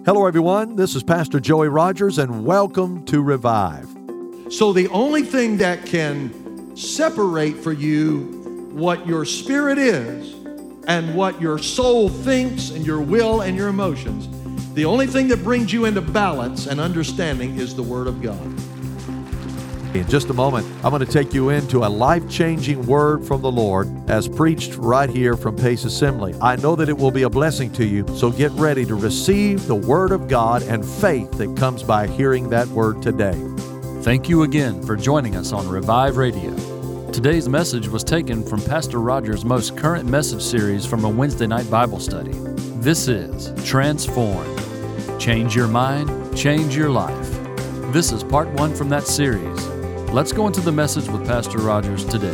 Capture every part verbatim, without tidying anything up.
Hello, everyone. This is Pastor Joey Rogers, and welcome to Revive. So the only thing that can separate for you what your spirit is and what your soul thinks and your will and your emotions, the only thing that brings you into balance and understanding is the Word of God. In just a moment, I'm going to take you into a life-changing word from the Lord as preached right here from Pace Assembly. I know that it will be a blessing to you, so get ready to receive the Word of God and faith that comes by hearing that word today. Thank you again for joining us on Revive Radio. Today's message was taken from Pastor Rogers' most current message series from a Wednesday night Bible study. This is Transformed. Change your mind, change your life. This is part one from that series. Let's go into the message with Pastor Rogers today.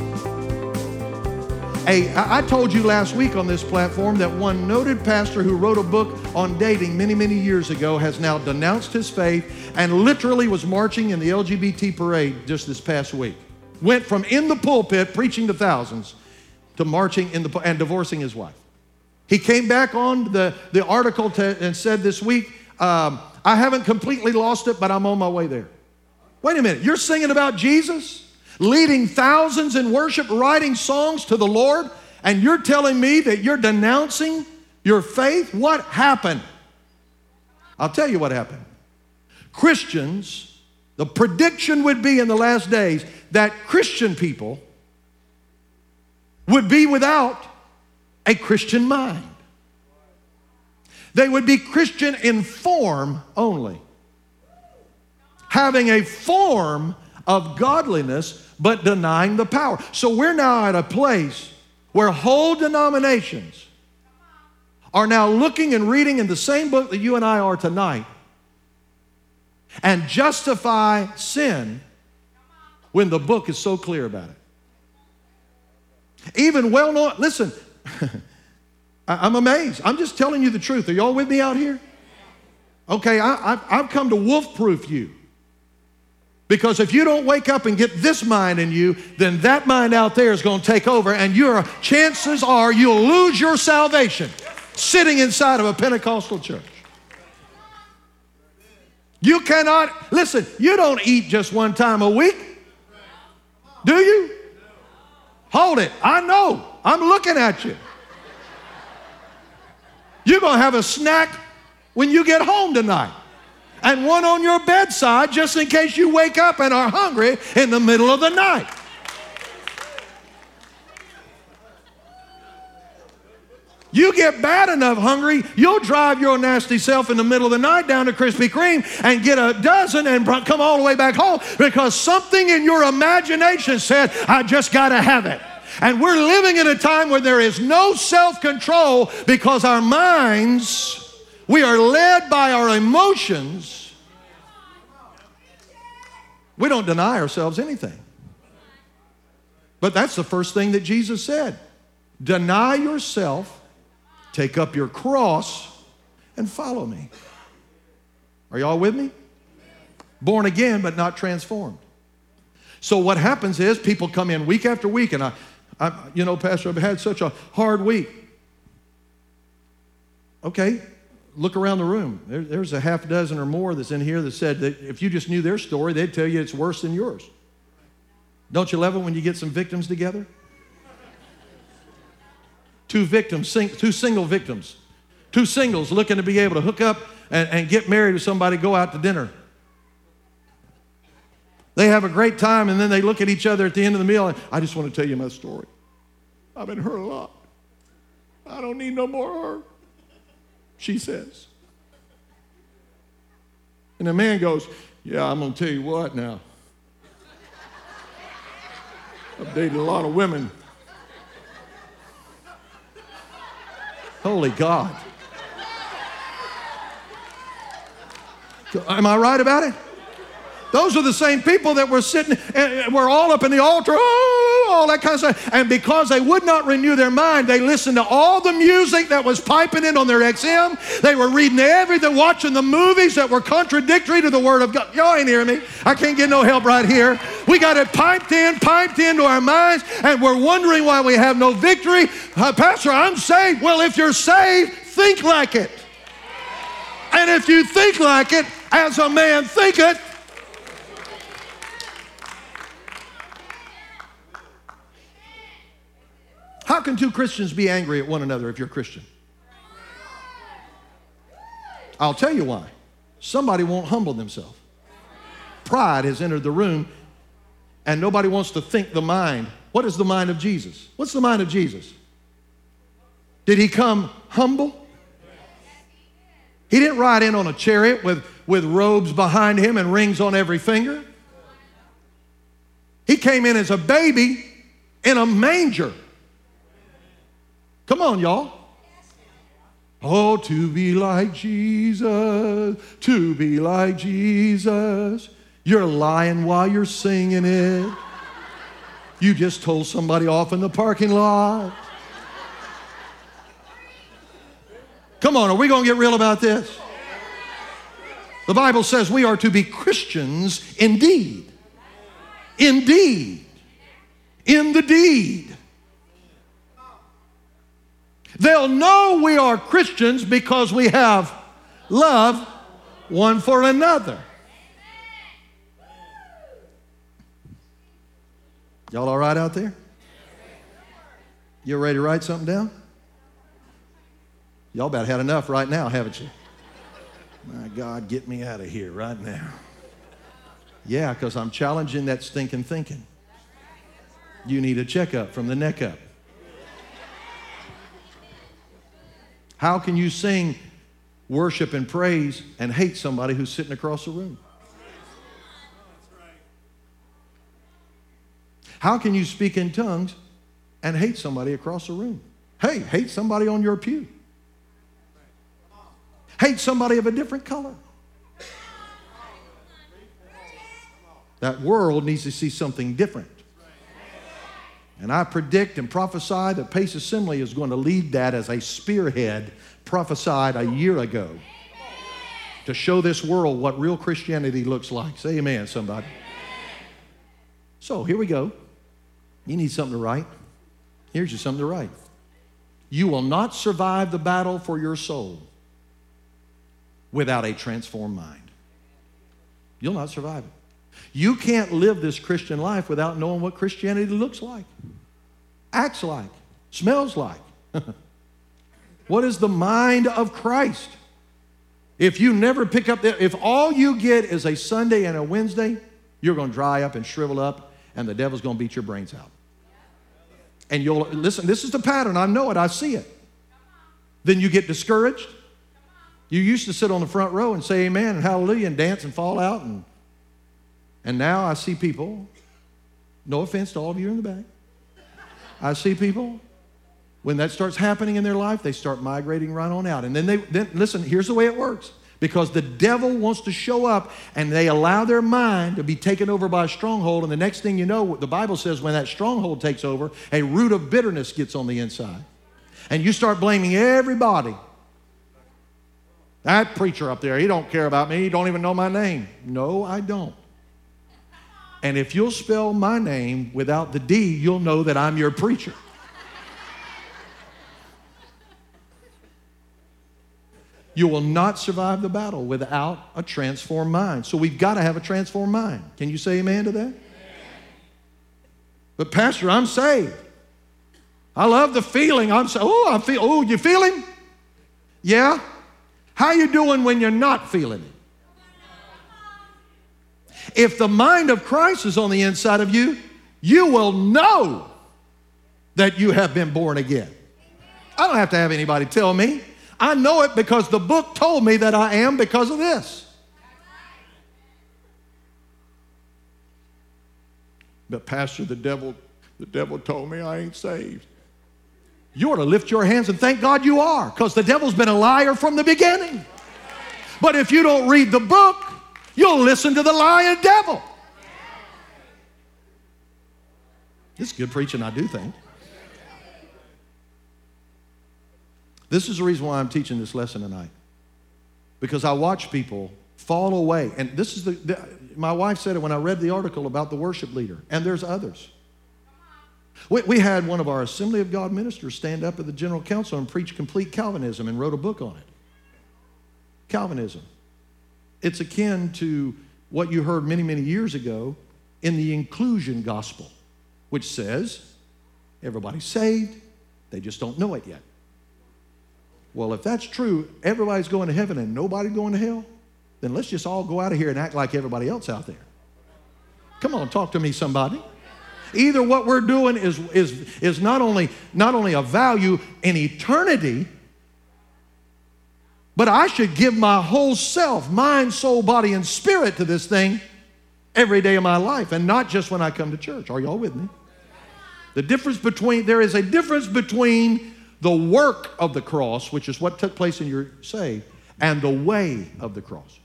Hey, I told you last week on this platform that one noted pastor who wrote a book on dating many, many years ago has now denounced his faith and literally was marching in the L G B T parade just this past week. Went from in the pulpit preaching to thousands to marching in the and divorcing his wife. He came back on the, the article to, and said this week, um, I haven't completely lost it, but I'm on my way there. Wait a minute, you're singing about Jesus, leading thousands in worship, writing songs to the Lord, and you're telling me that you're denouncing your faith? What happened? I'll tell you what happened. Christians, the prediction would be in the last days that Christian people would be without a Christian mind. They would be Christian in form only, having a form of godliness, but denying the power. So we're now at a place where whole denominations are now looking and reading in the same book that you and I are tonight and justify sin when the book is so clear about it. Even well-known, listen, I'm amazed. I'm just telling you the truth. Are y'all with me out here? Okay, I, I've, I've come to wolf-proof you. Because if you don't wake up and get this mind in you, then that mind out there is going to take over, and your chances are you'll lose your salvation sitting inside of a Pentecostal church. You cannot, listen, you don't eat just one time a week, do you? Hold it, I know, I'm looking at you. You're going to have a snack when you get home tonight, and one on your bedside just in case you wake up and are hungry in the middle of the night. You get bad enough hungry, you'll drive your nasty self in the middle of the night down to Krispy Kreme and get a dozen and come all the way back home because something in your imagination said, I just got to have it. And we're living in a time where there is no self-control because our minds, we are led by our emotions. We don't deny ourselves anything. But that's the first thing that Jesus said. Deny yourself, take up your cross, and follow me. Are y'all with me? Born again, but not transformed. So what happens is people come in week after week, and I, I you know, Pastor, I've had such a hard week. Okay. Look around the room. There, there's a half dozen or more that's in here that said that if you just knew their story, they'd tell you it's worse than yours. Don't you love it when you get some victims together? Two victims, sing, two single victims. Two singles looking to be able to hook up and, and get married to somebody, go out to dinner. They have a great time, and then they look at each other at the end of the meal, and I just want to tell you my story. I've been hurt a lot. I don't need no more hurt. She says. And the man goes, yeah, I'm going to tell you what now. I've dated a lot of women. Holy God. Am I right about it? Those are the same people that were sitting, and we're all up in the altar, oh, all that kind of stuff. And because they would not renew their mind, they listened to all the music that was piping in on their X M. They were reading everything, watching the movies that were contradictory to the Word of God. Y'all ain't hearing me. I can't get no help right here. We got it piped in, piped into our minds, and we're wondering why we have no victory. Uh, Pastor, I'm saved. Well, if you're saved, think like it. And if you think like it, as a man thinketh, how can two Christians be angry at one another if you're a Christian? I'll tell you why. Somebody won't humble themselves. Pride has entered the room, and nobody wants to think the mind. What is the mind of Jesus? What's the mind of Jesus? Did he come humble? He didn't ride in on a chariot with, with robes behind him and rings on every finger. He came in as a baby in a manger. Come on, y'all. Oh, to be like Jesus, to be like Jesus. You're lying while you're singing it. You just told somebody off in the parking lot. Come on, are we going to get real about this? The Bible says we are to be Christians indeed. Indeed. In the deed. They'll know we are Christians because we have love one for another. Y'all all right out there? You ready to write something down? Y'all about had enough right now, haven't you? My God, get me out of here right now. Yeah, because I'm challenging that stinking thinking. You need a checkup from the neck up. How can you sing worship and praise and hate somebody who's sitting across the room? How can you speak in tongues and hate somebody across the room? Hey, hate somebody on your pew. Hate somebody of a different color. That world needs to see something different. And I predict and prophesy that Pace Assembly is going to lead that as a spearhead prophesied a year ago to show this world what real Christianity looks like. Say amen, somebody. So here we go. You need something to write. Here's you something to write. You will not survive the battle for your soul without a transformed mind. You'll not survive it. You can't live this Christian life without knowing what Christianity looks like, acts like, smells like. What is the mind of Christ? If you never pick up that, if all you get is a Sunday and a Wednesday, you're going to dry up and shrivel up, and the devil's going to beat your brains out. And you'll, listen, this is the pattern. I know it. I see it. Then you get discouraged. You used to sit on the front row and say amen and hallelujah and dance and fall out. And, and now I see people, no offense to all of you in the back, I see people, when that starts happening in their life, they start migrating right on out. And then they, then listen, here's the way it works. Because the devil wants to show up and they allow their mind to be taken over by a stronghold. And the next thing you know, the Bible says when that stronghold takes over, a root of bitterness gets on the inside. And you start blaming everybody. That preacher up there, he don't care about me. He don't even know my name. No, I don't. And if you'll spell my name without the D, you'll know that I'm your preacher. You will not survive the battle without a transformed mind. So we've got to have a transformed mind. Can you say amen to that? Amen. But Pastor, I'm saved. I love the feeling. I'm so, oh, I feel, oh, you feel him? Yeah? How you doing when you're not feeling it? If the mind of Christ is on the inside of you, you will know that you have been born again. I don't have to have anybody tell me. I know it because the book told me that I am because of this. But Pastor, the devil, the devil told me I ain't saved. You ought to lift your hands and thank God you are, because the devil's been a liar from the beginning. But if you don't read the book, you'll listen to the lying devil. This is good preaching, I do think. This is the reason why I'm teaching this lesson tonight. Because I watch people fall away. And this is the, the, my wife said it when I read the article about the worship leader. And there's others. We, we had one of our Assembly of God ministers stand up at the General Council and preach complete Calvinism and wrote a book on it. Calvinism. It's akin to what you heard many, many years ago in the inclusion gospel, which says everybody's saved, they just don't know it yet. Well, if that's true, everybody's going to heaven and nobody's going to hell, then let's just all go out of here and act like everybody else out there. Come on, talk to me, somebody. Either what we're doing is, is, is not only, not only a value in eternity, but I should give my whole self, mind, soul, body, and spirit to this thing every day of my life, and not just when I come to church. Are y'all with me? The difference between, there is a difference between the work of the cross, which is what took place in your saved, and the way of the cross.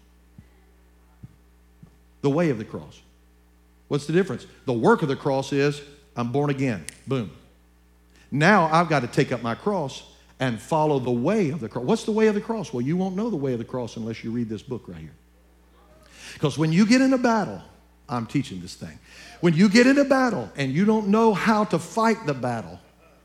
The way of the cross. What's the difference? The work of the cross is, I'm born again. Boom. Now I've got to take up my cross and follow the way of the cross. What's the way of the cross? Well, you won't know the way of the cross unless you read this book right here. Because when you get in a battle, I'm teaching this thing. When you get in a battle and you don't know how to fight the battle,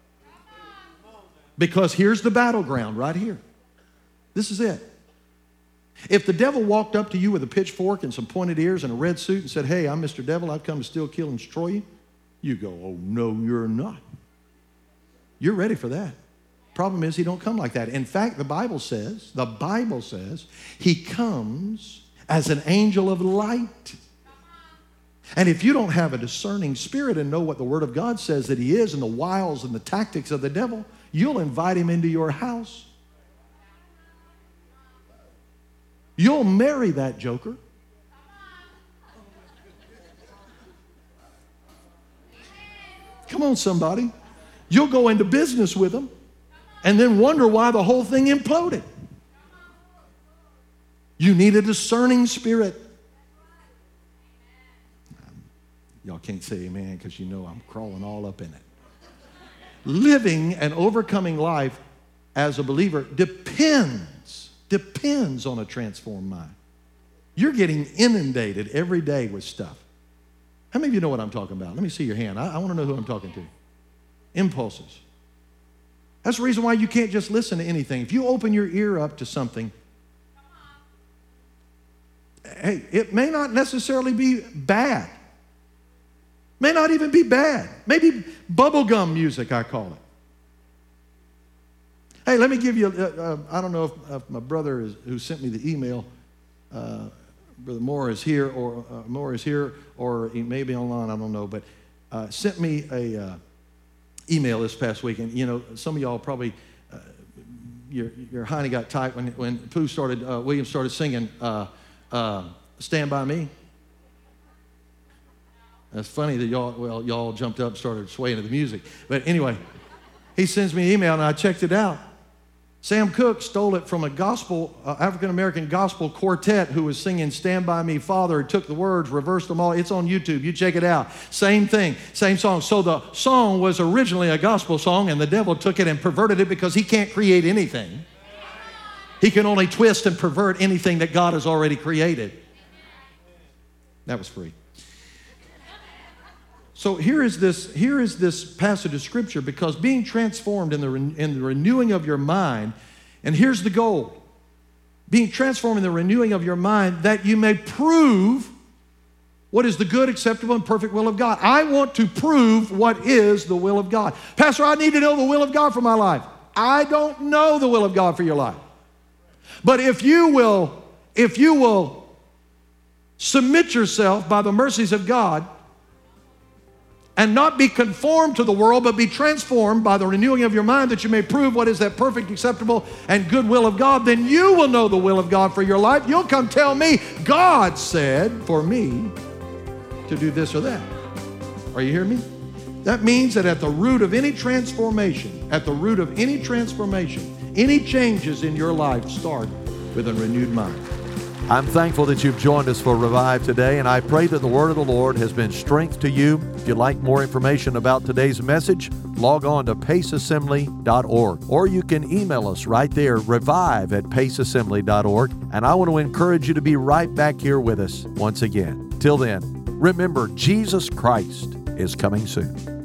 because here's the battleground right here. This is it. If the devil walked up to you with a pitchfork and some pointed ears and a red suit and said, hey, I'm Mister Devil, I've come to steal, kill, and destroy you, you go, oh, no, you're not. You're ready for that. Problem is, he don't come like that. In fact, the Bible says, the Bible says, he comes as an angel of light. And if you don't have a discerning spirit and know what the Word of God says that he is and the wiles and the tactics of the devil, you'll invite him into your house. You'll marry that joker. Come on, somebody. You'll go into business with him and then wonder why the whole thing imploded. You need a discerning spirit. Y'all can't say amen because you know I'm crawling all up in it. Living and overcoming life as a believer depends, depends on a transformed mind. You're getting inundated every day with stuff. How many of you know what I'm talking about? Let me see your hand. I, I want to know who I'm talking to. Impulses. That's the reason why you can't just listen to anything. If you open your ear up to something, hey, it may not necessarily be bad. May not even be bad. Maybe bubblegum music, I call it. Hey, let me give you, uh, uh, I don't know if, if my brother is, who sent me the email, uh, Brother Moore is here, or uh, Moore is here, or he may be online, I don't know, but uh, sent me a uh, email this past week. And, you know, some of y'all probably, uh, your, your hiney got tight when, when Pooh started, uh, William started singing uh, uh, Stand By Me. It's funny that y'all, well, y'all jumped up and started swaying to the music. But anyway, he sends me an email, and I checked it out. Sam Cooke stole it from a gospel, uh, African-American gospel quartet who was singing Stand By Me, Father, took the words, reversed them all. It's on YouTube. You check it out. Same thing, same song. So the song was originally a gospel song, and the devil took it and perverted it because he can't create anything. He can only twist and pervert anything that God has already created. That was free. So here is this, here is this passage of Scripture, because being transformed in the, in the renewing of your mind, and here's the goal, being transformed in the renewing of your mind, that you may prove what is the good, acceptable, and perfect will of God. I want to prove what is the will of God. Pastor, I need to know the will of God for my life. I don't know the will of God for your life. But if you will, if you will submit yourself by the mercies of God, and not be conformed to the world, but be transformed by the renewing of your mind, that you may prove what is that perfect, acceptable, and good will of God, then you will know the will of God for your life. You'll come tell me, God said for me to do this or that. Are you hearing me? That means that at the root of any transformation, at the root of any transformation, any changes in your life start with a renewed mind. I'm thankful that you've joined us for Revive today, and I pray that the Word of the Lord has been strength to you. If you'd like more information about today's message, log on to pace assembly dot org, or you can email us right there, revive at pace assembly dot org, and I want to encourage you to be right back here with us once again. Till then, remember, Jesus Christ is coming soon.